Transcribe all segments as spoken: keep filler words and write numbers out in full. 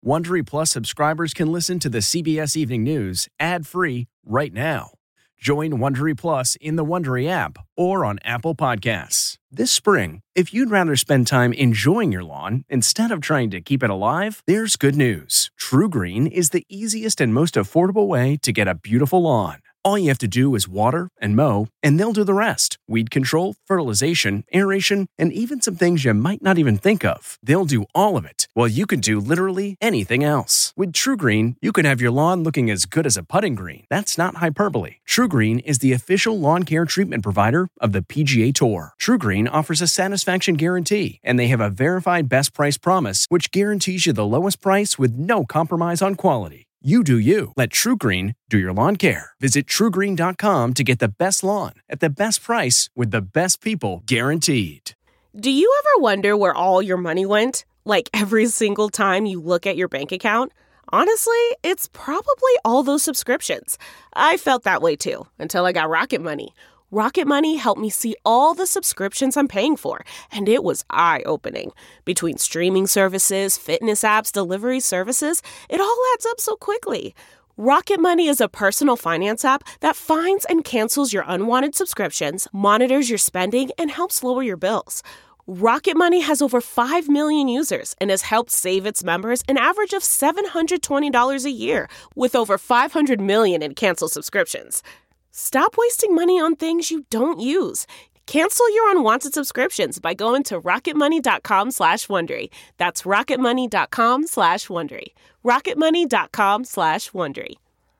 Wondery Plus subscribers can listen to the C B S Evening News ad-free right now. Join Wondery Plus in the Wondery app or on Apple Podcasts. This spring, if you'd rather spend time enjoying your lawn instead of trying to keep it alive, there's good news. TruGreen is the easiest and most affordable way to get a beautiful lawn. All you have to do is water and mow, and they'll do the rest. Weed control, fertilization, aeration, and even some things you might not even think of. They'll do all of it, while you can do literally anything else. With TruGreen, you can have your lawn looking as good as a putting green. That's not hyperbole. TruGreen is the official lawn care treatment provider of the P G A Tour. TruGreen offers a satisfaction guarantee, and they have a verified best price promise, which guarantees you the lowest price with no compromise on quality. You do you. Let TruGreen do your lawn care. Visit True Green dot com to get the best lawn at the best price with the best people guaranteed. Do you ever wonder where all your money went? Like every single time you look at your bank account? Honestly, it's probably all those subscriptions. I felt that way too, until I got Rocket Money. Rocket Money helped me see all the subscriptions I'm paying for, and it was eye-opening. Between streaming services, fitness apps, delivery services, it all adds up so quickly. Rocket Money is a personal finance app that finds and cancels your unwanted subscriptions, monitors your spending, and helps lower your bills. Rocket Money has over five million users and has helped save its members an average of seven hundred twenty dollars a year, with over five hundred million in canceled subscriptions. Stop wasting money on things you don't use. Cancel your unwanted subscriptions by going to rocketmoney.com slash Wondery. That's rocketmoney.com slash Wondery. rocketmoney.com slash Wondery.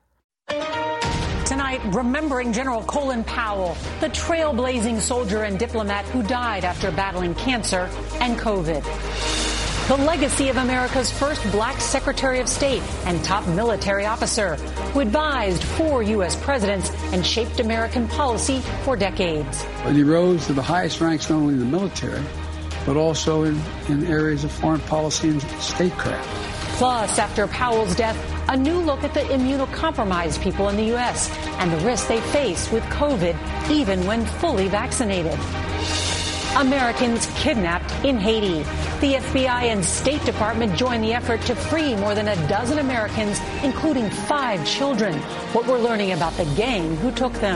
Tonight, remembering General Colin Powell, the trailblazing soldier and diplomat who died after battling cancer and COVID. The legacy of America's first black Secretary of State and top military officer who advised four U S presidents and shaped American policy for decades. But he rose to the highest ranks not only in the military, but also in, in areas of foreign policy and statecraft. Plus, after Powell's death, a new look at the immunocompromised people in the U S and the risks they face with COVID, even when fully vaccinated. Americans kidnapped in Haiti. The F B I and State Department joined the effort to free more than a dozen Americans, including five children. What we're learning about the gang who took them.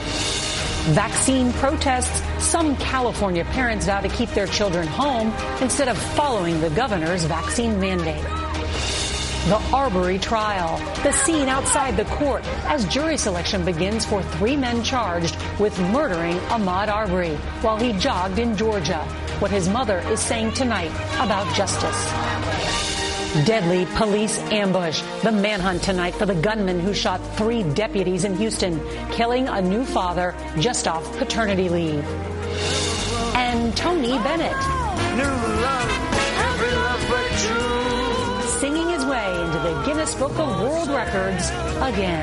Vaccine protests. Some California parents vow to keep their children home instead of following the governor's vaccine mandate. The Arbery trial, the scene outside the court as jury selection begins for three men charged with murdering Ahmaud Arbery while he jogged in Georgia. What his mother is saying tonight about justice. Deadly police ambush. The manhunt tonight for the gunman who shot three deputies in Houston, killing a new father just off paternity leave. And Tony Bennett. New love, every love but true. Singing his way into the Guinness Book of World Records again.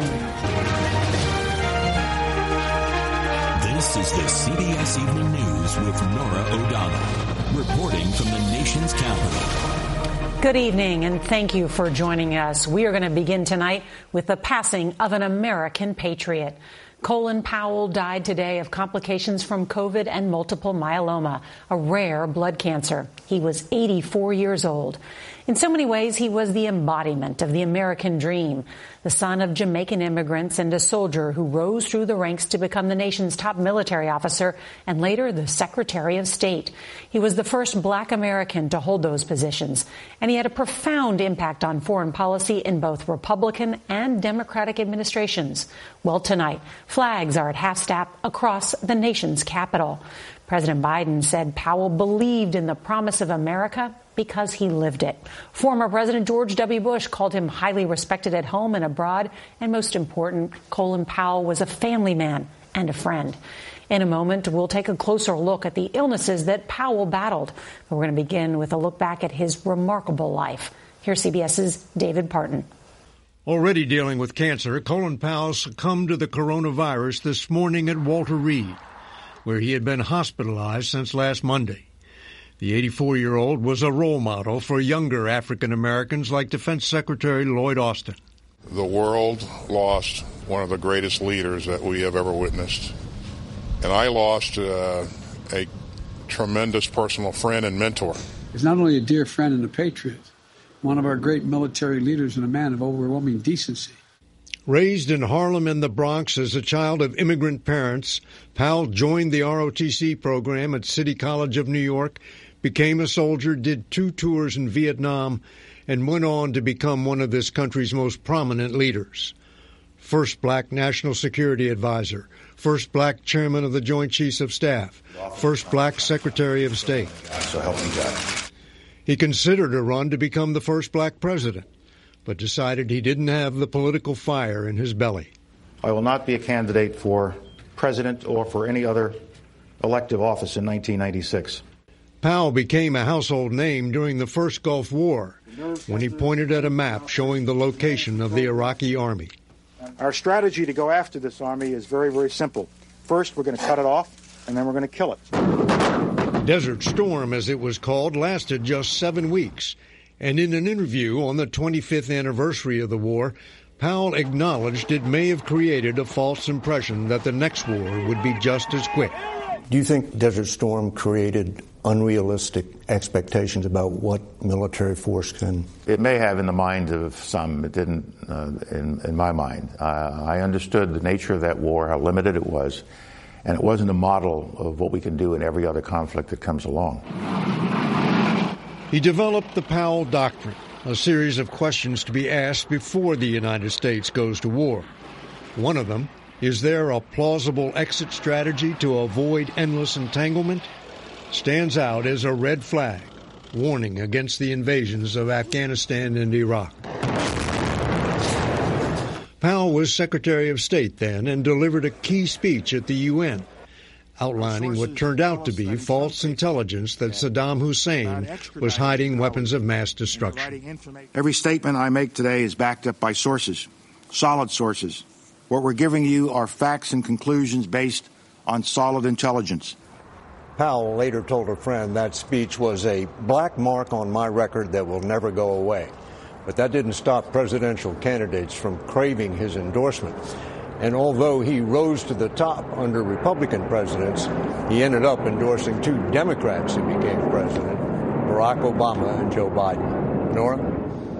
This is the C B S Evening News with Norah O'Donnell, reporting from the nation's capital. Good evening, and thank you for joining us. We are going to begin tonight with the passing of an American patriot. Colin Powell died today of complications from COVID and multiple myeloma, a rare blood cancer. He was eighty-four years old. In so many ways, he was the embodiment of the American dream, the son of Jamaican immigrants and a soldier who rose through the ranks to become the nation's top military officer and later the Secretary of State. He was the first black American to hold those positions, and he had a profound impact on foreign policy in both Republican and Democratic administrations. Well, tonight, flags are at half-staff across the nation's capital. President Biden said Powell believed in the promise of America because he lived it. Former President George W. Bush called him highly respected at home and abroad. And most important, Colin Powell was a family man and a friend. In a moment, we'll take a closer look at the illnesses that Powell battled. But we're going to begin with a look back at his remarkable life. Here's C B S's David Parton. Already dealing with cancer, Colin Powell succumbed to the coronavirus this morning at Walter Reed, where he had been hospitalized since last Monday. The eighty-four-year-old was a role model for younger African Americans like Defense Secretary Lloyd Austin. The world lost one of the greatest leaders that we have ever witnessed. And I lost uh, a tremendous personal friend and mentor. He's not only a dear friend and a patriot, one of our great military leaders and a man of overwhelming decency. Raised in Harlem and the Bronx as a child of immigrant parents, Powell joined the R O T C program at City College of New York, became a soldier, did two tours in Vietnam, and went on to become one of this country's most prominent leaders. First black National Security Advisor, first black Chairman of the Joint Chiefs of Staff, first black Secretary of State. So help me God. He considered a run to become the first black president, but decided he didn't have the political fire in his belly. I will not be a candidate for president or for any other elective office in nineteen ninety-six. Powell became a household name during the first Gulf War when he pointed at a map showing the location of the Iraqi army. Our strategy to go after this army is very, very simple. First, we're going to cut it off, and then we're going to kill it. Desert Storm, as it was called, lasted just seven weeks. And in an interview on the twenty-fifth anniversary of the war, Powell acknowledged it may have created a false impression that the next war would be just as quick. Do you think Desert Storm created unrealistic expectations about what military force can? It may have in the mind of some. It didn't uh, in, in my mind. Uh, I understood the nature of that war, how limited it was, and it wasn't a model of what we can do in every other conflict that comes along. He developed the Powell Doctrine, a series of questions to be asked before the United States goes to war. One of them, is there a plausible exit strategy to avoid endless entanglement? Stands out as a red flag, warning against the invasions of Afghanistan and Iraq. Powell was Secretary of State then and delivered a key speech at the U N, outlining what turned out to be false intelligence that Saddam Hussein was hiding weapons of mass destruction. Every statement I make today is backed up by sources, solid sources. What we're giving you are facts and conclusions based on solid intelligence. Powell later told a friend that speech was a black mark on my record that will never go away. But that didn't stop presidential candidates from craving his endorsement. And although he rose to the top under Republican presidents, he ended up endorsing two Democrats who became president, Barack Obama and Joe Biden. Nora?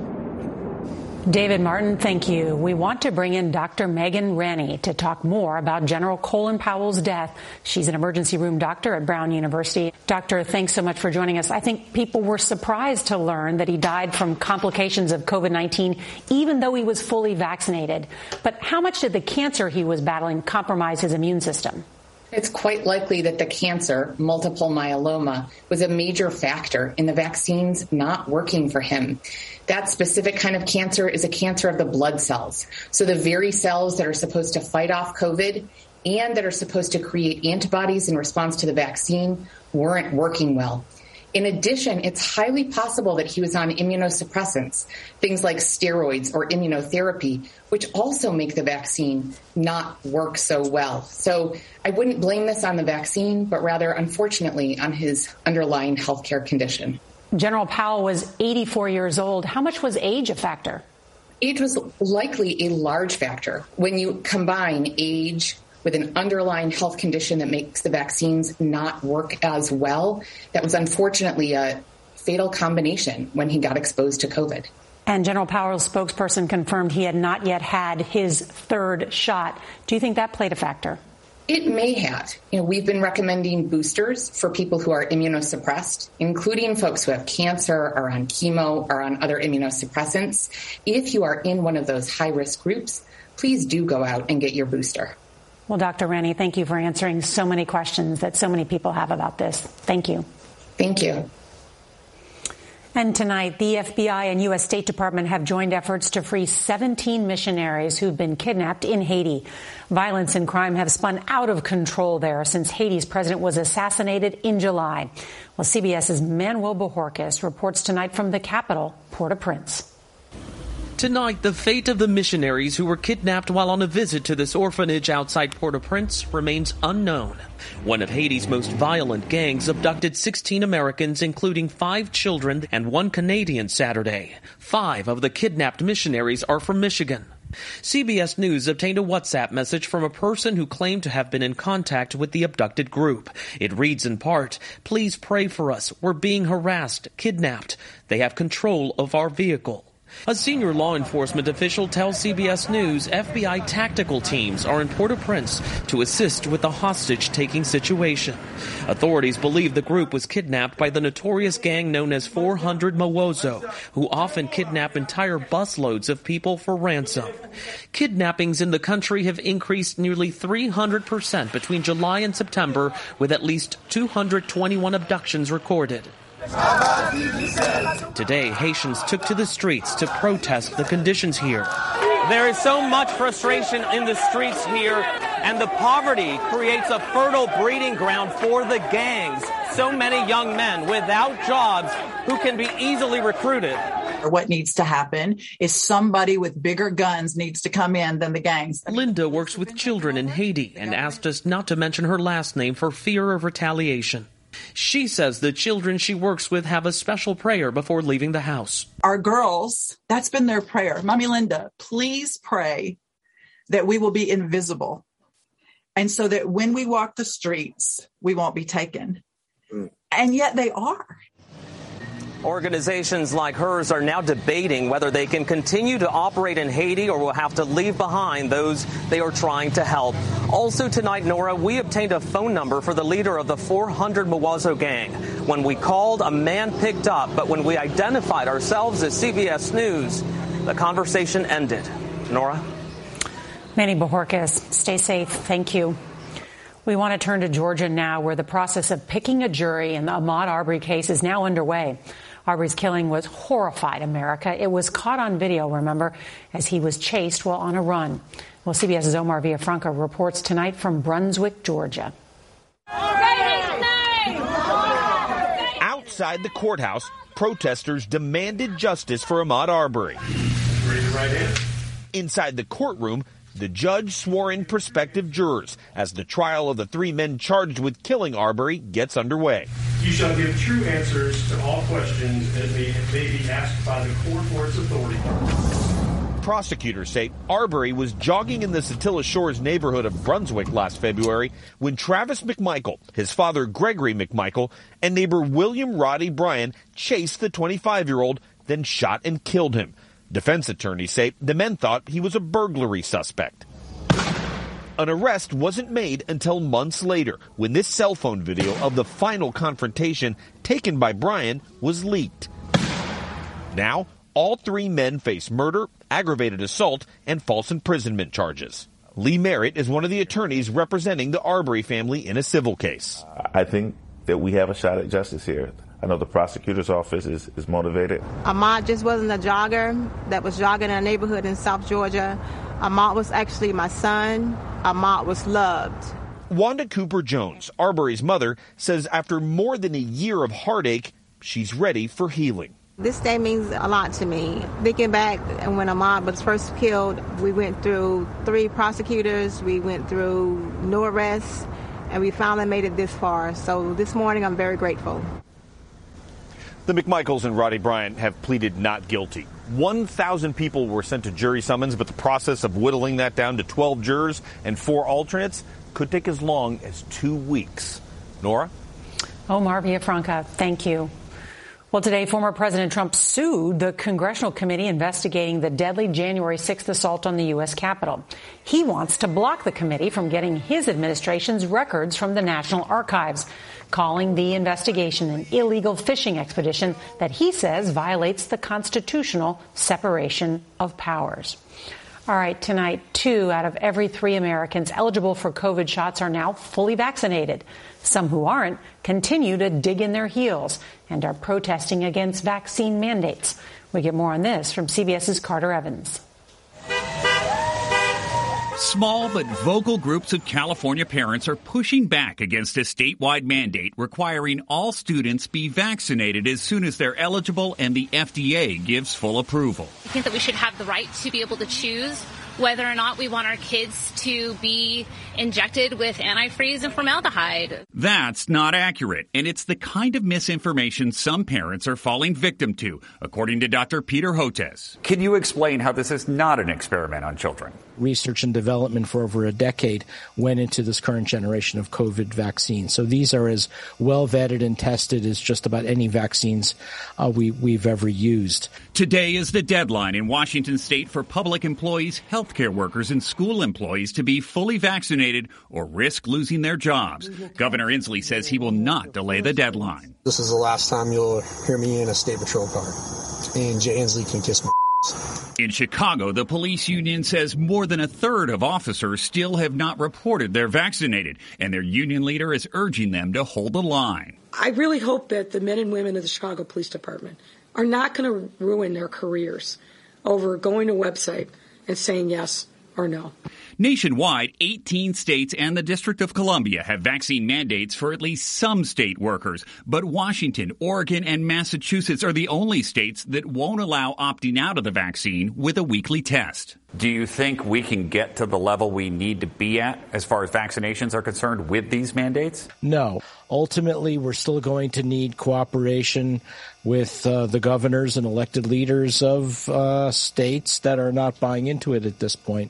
David Martin, thank you. We want to bring in Doctor Megan Rennie to talk more about General Colin Powell's death. She's an emergency room doctor at Brown University. Doctor, thanks so much for joining us. I think people were surprised to learn that he died from complications of COVID nineteen, even though he was fully vaccinated. But how much did the cancer he was battling compromise his immune system? It's quite likely that the cancer, multiple myeloma, was a major factor in the vaccines not working for him. That specific kind of cancer is a cancer of the blood cells. So the very cells that are supposed to fight off COVID and that are supposed to create antibodies in response to the vaccine weren't working well. In addition, it's highly possible that he was on immunosuppressants, things like steroids or immunotherapy, which also make the vaccine not work so well. So I wouldn't blame this on the vaccine, but rather, unfortunately, on his underlying healthcare condition. General Powell was eighty-four years old. How much was age a factor? Age was likely a large factor. When you combine age with an underlying health condition that makes the vaccines not work as well, that was unfortunately a fatal combination when he got exposed to COVID. And General Powell's spokesperson confirmed he had not yet had his third shot. Do you think that played a factor? It may have. You know, we've been recommending boosters for people who are immunosuppressed, including folks who have cancer or on chemo or on other immunosuppressants. If you are in one of those high-risk groups, please do go out and get your booster. Well, Doctor Rennie, thank you for answering so many questions that so many people have about this. Thank you. Thank you. And tonight, the F B I and U S State Department have joined efforts to free seventeen missionaries who've been kidnapped in Haiti. Violence and crime have spun out of control there since Haiti's president was assassinated in July. Well, CBS's Manuel Bojorquez reports tonight from the capital, Port-au-Prince. Tonight, the fate of the missionaries who were kidnapped while on a visit to this orphanage outside Port-au-Prince remains unknown. One of Haiti's most violent gangs abducted sixteen Americans, including five children and one Canadian, Saturday. Five of the kidnapped missionaries are from Michigan. C B S News obtained a WhatsApp message from a person who claimed to have been in contact with the abducted group. It reads in part, "Please pray for us. We're being harassed, kidnapped. They have control of our vehicle." A senior law enforcement official tells C B S News F B I tactical teams are in Port-au-Prince to assist with the hostage-taking situation. Authorities believe the group was kidnapped by the notorious gang known as four hundred Mawozo, who often kidnap entire busloads of people for ransom. Kidnappings in the country have increased nearly three hundred percent between July and September, with at least two hundred twenty-one abductions recorded. Today, Haitians took to the streets to protest the conditions here. There is so much frustration in the streets here, and the poverty creates a fertile breeding ground for the gangs. So many young men without jobs who can be easily recruited. What needs to happen is somebody with bigger guns needs to come in than the gangs. Linda works with children in Haiti and asked us not to mention her last name for fear of retaliation. She says the children she works with have a special prayer before leaving the house. Our girls, that's been their prayer. Mommy Linda, please pray that we will be invisible. And so that when we walk the streets, we won't be taken. Mm. And yet they are. Organizations like hers are now debating whether they can continue to operate in Haiti or will have to leave behind those they are trying to help. Also tonight, Nora, we obtained a phone number for the leader of the four hundred Mawozo gang. When we called, a man picked up, but when we identified ourselves as C B S News, the conversation ended. Nora? Manny Bojorquez, stay safe. Thank you. We want to turn to Georgia now, where the process of picking a jury in the Ahmaud Arbery case is now underway. Arbery's killing was horrified America. It was caught on video, remember, as he was chased while on a run. Well, CBS's Omar Villafranca reports tonight from Brunswick, Georgia. Outside the courthouse, protesters demanded justice for Ahmaud Arbery. Inside the courtroom, the judge swore in prospective jurors as the trial of the three men charged with killing Arbery gets underway. You shall give true answers to all questions that may, may be asked by the court or its authority. Prosecutors say Arbery was jogging in the Satilla Shores neighborhood of Brunswick last February when Travis McMichael, his father Gregory McMichael, and neighbor William Roddy Bryan chased the twenty-five-year-old, then shot and killed him. Defense attorneys say the men thought he was a burglary suspect. An arrest wasn't made until months later, when this cell phone video of the final confrontation taken by Bryan was leaked. Now, all three men face murder, aggravated assault, and false imprisonment charges. Lee Merritt is one of the attorneys representing the Arbery family in a civil case. I think that we have a shot at justice here. I know the prosecutor's office is, is motivated. Ahmaud just wasn't a jogger that was jogging in a neighborhood in South Georgia. Ahmaud was actually my son. Ahmaud was loved. Wanda Cooper Jones, Arbery's mother, says after more than a year of heartache, she's ready for healing. This day means a lot to me. Thinking back, and when Ahmaud was first killed, we went through three prosecutors, we went through no arrests, and we finally made it this far. So this morning, I'm very grateful. The McMichaels and Roddy Bryan have pleaded not guilty. one thousand people were sent to jury summons, but the process of whittling that down to twelve jurors and four alternates could take as long as two weeks. Nora? Omar Villafranca, thank you. Well, today, former President Trump sued the congressional committee investigating the deadly January sixth assault on the U S Capitol. He wants to block the committee from getting his administration's records from the National Archives, calling the investigation an illegal fishing expedition that he says violates the constitutional separation of powers. All right, tonight, two out of every three Americans eligible for COVID shots are now fully vaccinated. Some who aren't continue to dig in their heels and are protesting against vaccine mandates. We get more on this from CBS's Carter Evans. Small but vocal groups of California parents are pushing back against a statewide mandate requiring all students be vaccinated as soon as they're eligible and the F D A gives full approval. I think that we should have the right to be able to choose whether or not we want our kids to be injected with antifreeze and formaldehyde. That's not accurate, and it's the kind of misinformation some parents are falling victim to, according to Doctor Peter Hotez. Can you explain how this is not an experiment on children? Research and development for over a decade went into this current generation of COVID vaccines. So these are as well vetted and tested as just about any vaccines uh, we, we've ever used. Today is the deadline in Washington state for public employees, healthcare workers, and school employees to be fully vaccinated or risk losing their jobs. Governor Inslee says he will not delay the deadline. This is the last time you'll hear me in a state patrol car, and Jay Inslee can kiss my In Chicago, the police union says more than a third of officers still have not reported they're vaccinated, and their union leader is urging them to hold the line. I really hope that the men and women of the Chicago Police Department are not going to ruin their careers over going to a website and saying yes or no. Nationwide, eighteen states and the District of Columbia have vaccine mandates for at least some state workers. But Washington, Oregon, and Massachusetts are the only states that won't allow opting out of the vaccine with a weekly test. Do you think we can get to the level we need to be at as far as vaccinations are concerned with these mandates? No. Ultimately, we're still going to need cooperation with uh, the governors and elected leaders of uh, states that are not buying into it at this point.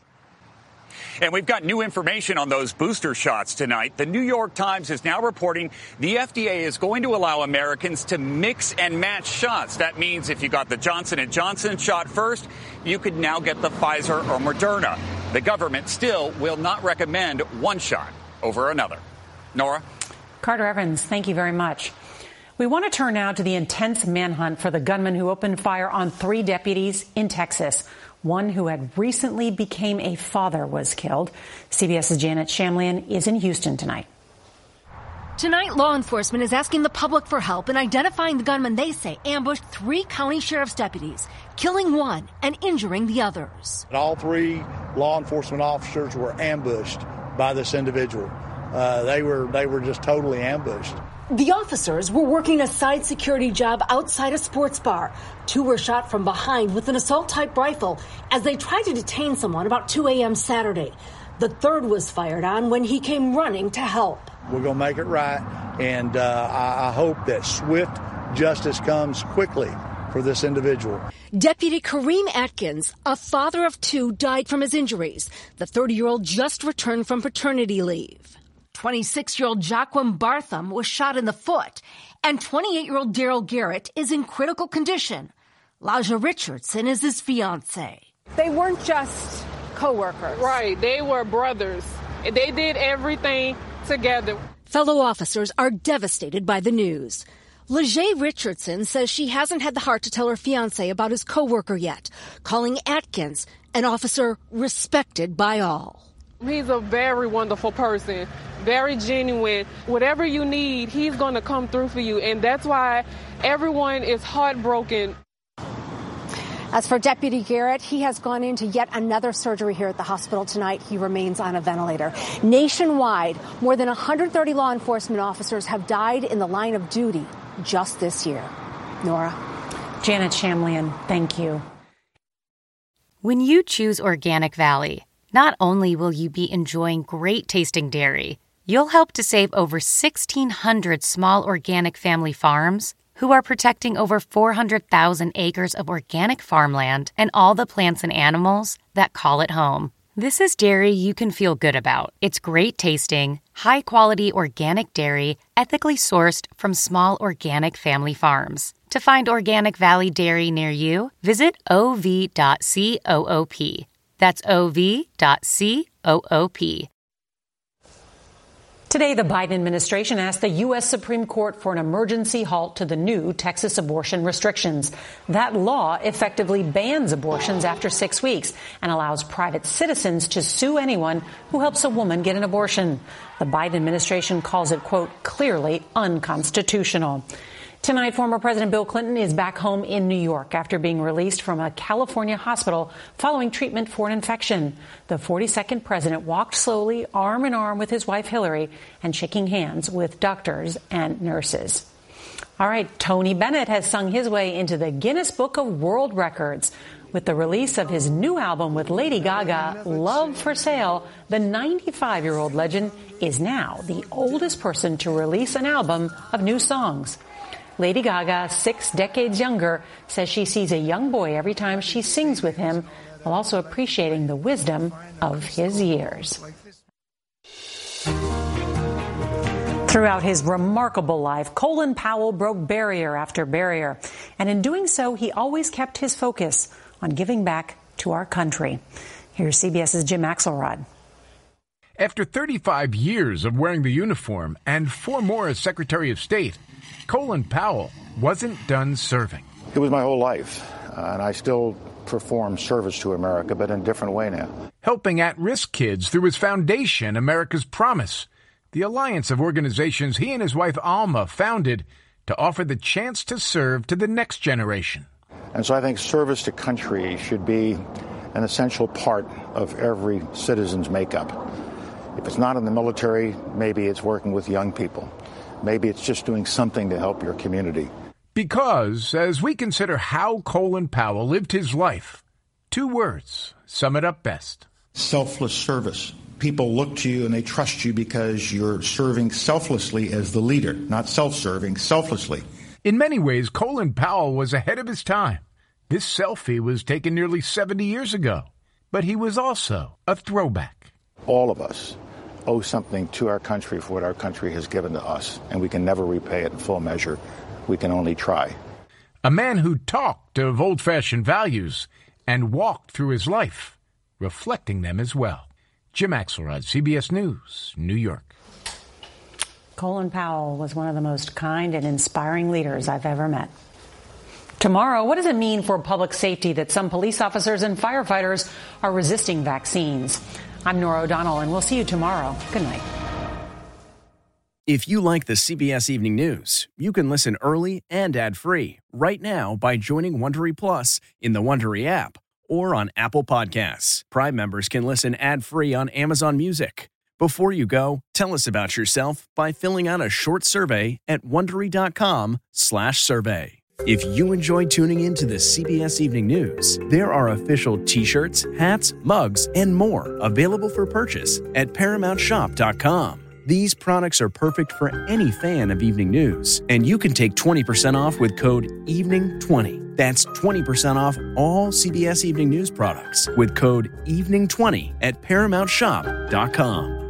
And we've got new information on those booster shots tonight. The New York Times is now reporting the F D A is going to allow Americans to mix and match shots. That means if you got the Johnson and Johnson shot first, you could now get the Pfizer or Moderna. The government still will not recommend one shot over another. Nora? Carter Evans, thank you very much. We want to turn now to the intense manhunt for the gunman who opened fire on three deputies in Texas. One who had recently became a father was killed. CBS's Janet Shamlian is in Houston tonight. Tonight, law enforcement is asking the public for help in identifying the gunman they say ambushed three county sheriff's deputies, killing one and injuring the others. All three law enforcement officers were ambushed by this individual. Uh, they were they were just totally ambushed. The officers were working a side security job outside a sports bar. Two were shot from behind with an assault-type rifle as they tried to detain someone about two a.m. Saturday. The third was fired on when he came running to help. We're going to make it right, and uh, I, I hope that swift justice comes quickly for this individual. Deputy Kareem Atkins, a father of two, died from his injuries. The thirty-year-old just returned from paternity leave. twenty-six-year-old Joaquin Bartham was shot in the foot, and twenty-eight-year-old Daryl Garrett is in critical condition. Laja Richardson is his fiancée. They weren't just co-workers. Right, they were brothers. They did everything together. Fellow officers are devastated by the news. Laja Richardson says she hasn't had the heart to tell her fiancé about his co-worker yet, calling Atkins an officer respected by all. He's a very wonderful person, very genuine. Whatever you need, he's going to come through for you. And that's why everyone is heartbroken. As for Deputy Garrett, he has gone into yet another surgery here at the hospital tonight. He remains on a ventilator. Nationwide, more than one hundred thirty law enforcement officers have died in the line of duty just this year. Nora? Janet Shamlian, thank you. When you choose Organic Valley, not only will you be enjoying great tasting dairy, you'll help to save over sixteen hundred small organic family farms who are protecting over four hundred thousand acres of organic farmland and all the plants and animals that call it home. This is dairy you can feel good about. It's great tasting, high-quality organic dairy, ethically sourced from small organic family farms. To find Organic Valley Dairy near you, visit o v dot coop. That's o v dot coop. Today, the Biden administration asked the U S Supreme Court for an emergency halt to the new Texas abortion restrictions. That law effectively bans abortions after six weeks and allows private citizens to sue anyone who helps a woman get an abortion. The Biden administration calls it, quote, clearly unconstitutional. Tonight, former President Bill Clinton is back home in New York after being released from a California hospital following treatment for an infection. The forty-second president walked slowly, arm in arm with his wife Hillary, and shaking hands with doctors and nurses. All right, Tony Bennett has sung his way into the Guinness Book of World Records. With the release of his new album with Lady Gaga, Love for Sale, the ninety-five-year-old legend is now the oldest person to release an album of new songs. Lady Gaga, six decades younger, says she sees a young boy every time she sings with him, while also appreciating the wisdom of his years. Throughout his remarkable life, Colin Powell broke barrier after barrier. And in doing so, he always kept his focus on giving back to our country. Here's CBS's Jim Axelrod. After thirty-five years of wearing the uniform and four more as Secretary of State, Colin Powell wasn't done serving. It was my whole life, uh, and I still perform service to America, but in a different way now. Helping at-risk kids through his foundation, America's Promise, the alliance of organizations he and his wife Alma founded to offer the chance to serve to the next generation. And so I think service to country should be an essential part of every citizen's makeup. If it's not in the military, maybe it's working with young people. Maybe it's just doing something to help your community. Because, as we consider how Colin Powell lived his life, two words sum it up best. Selfless service. People look to you and they trust you because you're serving selflessly as the leader, not self-serving, selflessly. In many ways, Colin Powell was ahead of his time. This selfie was taken nearly seventy years ago, but he was also a throwback. All of us owe something to our country for what our country has given to us, and we can never repay it in full measure. We can only try. A man who talked of old-fashioned values and walked through his life, reflecting them as well. Jim Axelrod, C B S News, New York. Colin Powell was one of the most kind and inspiring leaders I've ever met. Tomorrow, what does it mean for public safety that some police officers and firefighters are resisting vaccines? I'm Norah O'Donnell, and we'll see you tomorrow. Good night. If you like the C B S Evening News, you can listen early and ad-free right now by joining Wondery Plus in the Wondery app or on Apple Podcasts. Prime members can listen ad-free on Amazon Music. Before you go, tell us about yourself by filling out a short survey at Wondery.com slash survey. If you enjoy tuning in to the C B S Evening News, there are official t-shirts, hats, mugs, and more available for purchase at Paramount Shop dot com. These products are perfect for any fan of evening news, and you can take twenty percent off with code evening twenty. That's twenty percent off all C B S Evening News products with code evening twenty at Paramount Shop dot com.